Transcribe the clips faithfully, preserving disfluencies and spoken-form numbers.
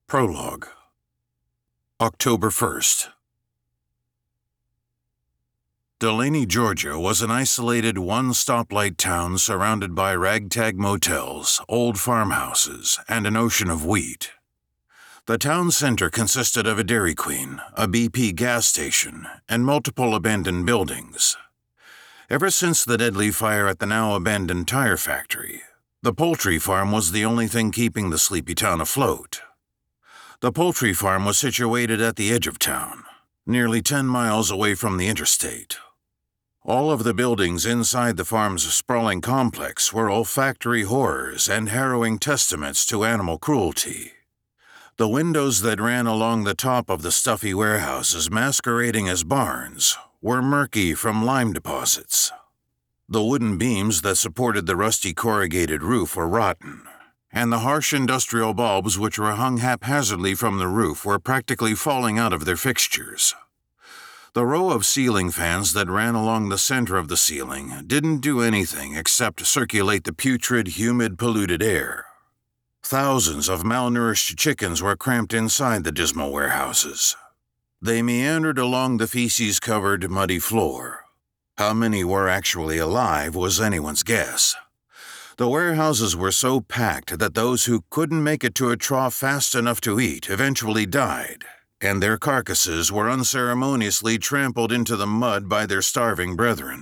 Prologue. October first. Delaney, Georgia was an isolated one-stoplight town surrounded by ragtag motels, old farmhouses, and an ocean of wheat. The town center consisted of a Dairy Queen, a B P gas station, and multiple abandoned buildings. Ever since the deadly fire at the now-abandoned tire factory, the poultry farm was the only thing keeping the sleepy town afloat. The poultry farm was situated at the edge of town, nearly ten miles away from the interstate. All of the buildings inside the farm's sprawling complex were olfactory horrors and harrowing testaments to animal cruelty. The windows that ran along the top of the stuffy warehouses masquerading as barns were murky from lime deposits. The wooden beams that supported the rusty corrugated roof were rotten, and the harsh industrial bulbs which were hung haphazardly from the roof were practically falling out of their fixtures. The row of ceiling fans that ran along the center of the ceiling didn't do anything except circulate the putrid, humid, polluted air. Thousands of malnourished chickens were cramped inside the dismal warehouses. They meandered along the feces-covered, muddy floor. How many were actually alive was anyone's guess. The warehouses were so packed that those who couldn't make it to a trough fast enough to eat eventually died, and their carcasses were unceremoniously trampled into the mud by their starving brethren.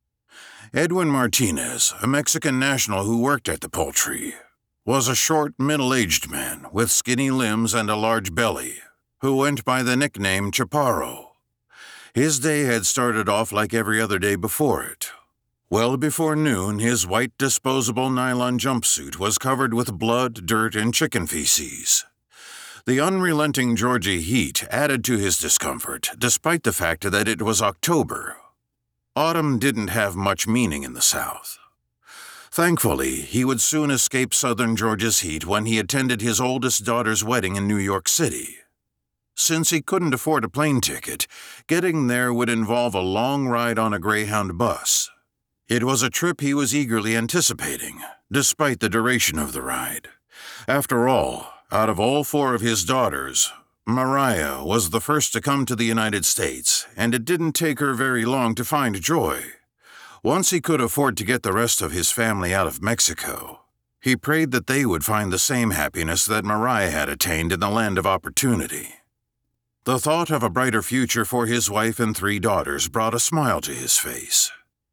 Edwin Martinez, a Mexican national who worked at the poultry, was a short, middle-aged man with skinny limbs and a large belly, who went by the nickname Chaparro. His day had started off like every other day before it. Well before noon, his white disposable nylon jumpsuit was covered with blood, dirt, and chicken feces. The unrelenting Georgia heat added to his discomfort, despite the fact that it was October. Autumn didn't have much meaning in the South. Thankfully, he would soon escape southern Georgia's heat when he attended his oldest daughter's wedding in New York City. Since he couldn't afford a plane ticket, getting there would involve a long ride on a Greyhound bus. It was a trip he was eagerly anticipating, despite the duration of the ride. After all, out of all four of his daughters, Mariah was the first to come to the United States, and it didn't take her very long to find joy. Once he could afford to get the rest of his family out of Mexico, he prayed that they would find the same happiness that Mariah had attained in the land of opportunity. The thought of a brighter future for his wife and three daughters brought a smile to his face.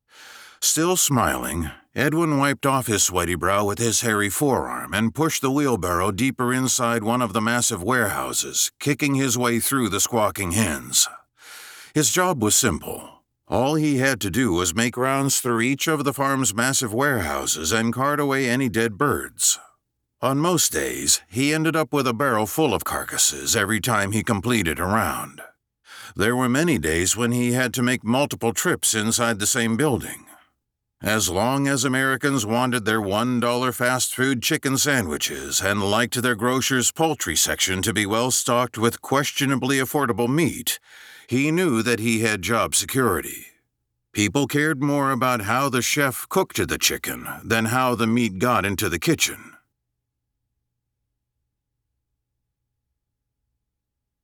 Still smiling, Edwin wiped off his sweaty brow with his hairy forearm and pushed the wheelbarrow deeper inside one of the massive warehouses, kicking his way through the squawking hens. His job was simple. All he had to do was make rounds through each of the farm's massive warehouses and cart away any dead birds. On most days, he ended up with a barrel full of carcasses every time he completed a round. There were many days when he had to make multiple trips inside the same building. As long as Americans wanted their one dollar fast food chicken sandwiches and liked their grocer's poultry section to be well-stocked with questionably affordable meat, he knew that he had job security. People cared more about how the chef cooked the chicken than how the meat got into the kitchen.